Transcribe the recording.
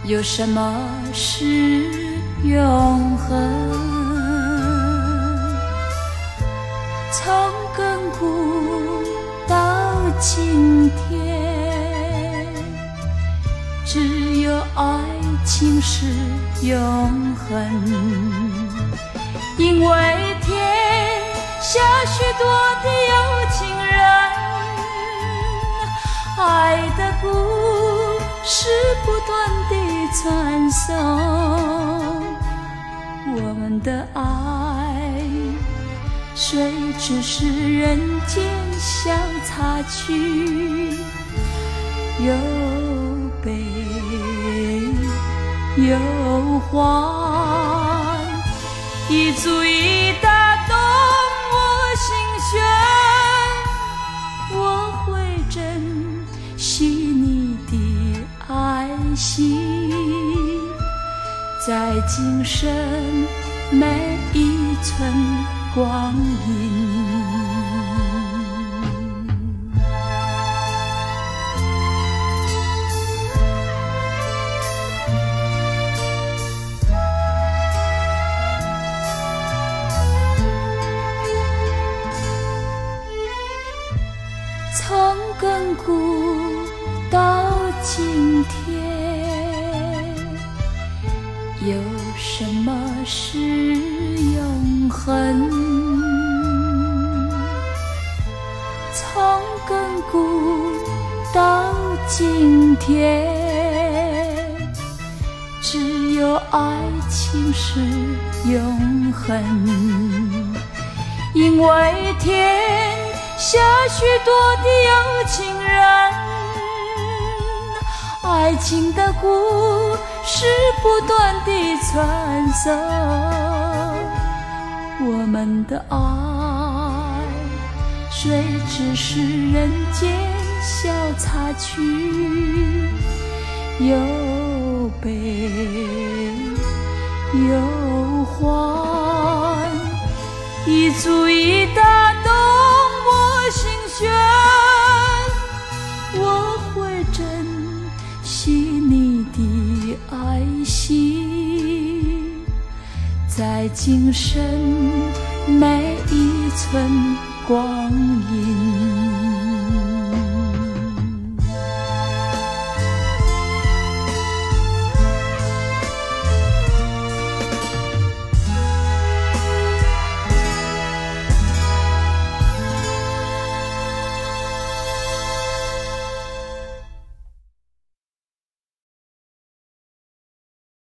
有什么是永恒？从亘古到今天，只有爱情是永恒。因为天下许多的有情人，爱的故事不断地传颂，我们的爱虽只是人间小插曲，又悲又欢，已足以打动我心弦。我会珍惜你的爱惜，在今生每一寸光阴。从亘古到今天，有什么是永恒？从亘古到今天，只有爱情是永恒。因为天下许多的有情人，爱情的故事不断地传颂，我们的爱虽只是人间小插曲，又悲又欢，已足以打动我心弦。我会珍惜你的爱惜，在今生每一寸光阴。